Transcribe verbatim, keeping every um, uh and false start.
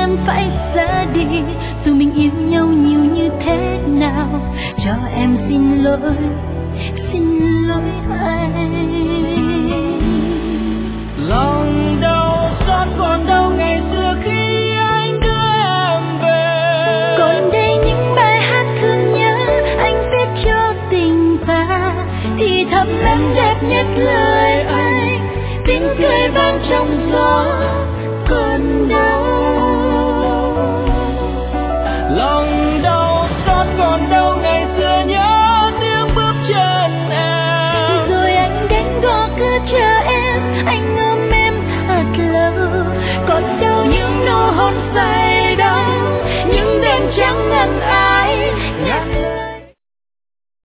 em phải ra đi. Dù mình yêu nhau nhiều như thế nào, cho em xin lỗi, xin lỗi anh. Lòng đau xót còn đâu ngày xưa khi anh đưa em về. Còn đây những bài hát thương nhớ anh viết cho tình ta, thì thầm em đẹp nhất lời anh, tiếng cười vang trong gió.